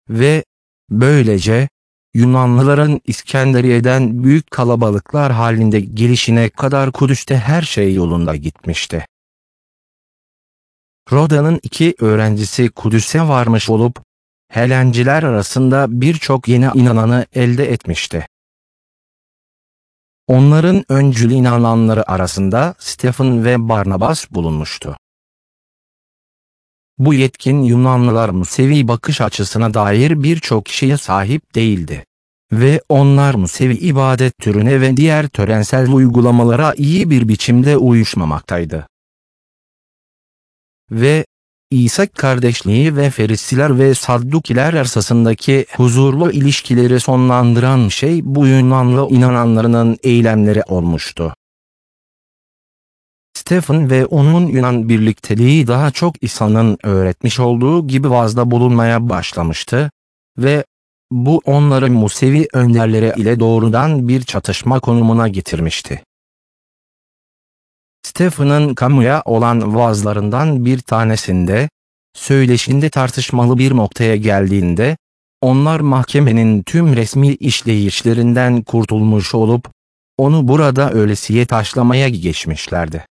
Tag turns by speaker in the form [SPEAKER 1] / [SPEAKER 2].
[SPEAKER 1] ve böylece Yunanlıların İskenderiye'den büyük kalabalıklar halinde gelişine kadar Kudüs'te her şey yolunda gitmişti. Roda'nın 2 öğrencisi Kudüs'e varmış olup, Helenciler arasında birçok yeni inananı elde etmişti. Onların öncül inananları arasında Stephen ve Barnabas bulunmuştu. Bu yetkin Yunanlılar Musevi bakış açısına dair birçok şeye sahip değildi. Ve onlar Musevi ibadet türüne ve diğer törensel uygulamalara iyi bir biçimde uyuşmamaktaydı. Ve İsa kardeşliği ve Ferisiler ve Saddukiler arasındaki huzurlu ilişkileri sonlandıran şey bu Yunanlı inananlarının eylemleri olmuştu. Stephen ve onun Yunan birlikteliği daha çok İsa'nın öğretmiş olduğu gibi vaazda bulunmaya başlamıştı ve bu onları Musevi önderleri ile doğrudan bir çatışma konumuna getirmişti. Stephen'ın kamuya olan vaazlarından bir tanesinde, söyleşinde tartışmalı bir noktaya geldiğinde, onlar mahkemenin tüm resmi işleyişlerinden kurtulmuş olup, onu burada ölesiye taşlamaya geçmişlerdi.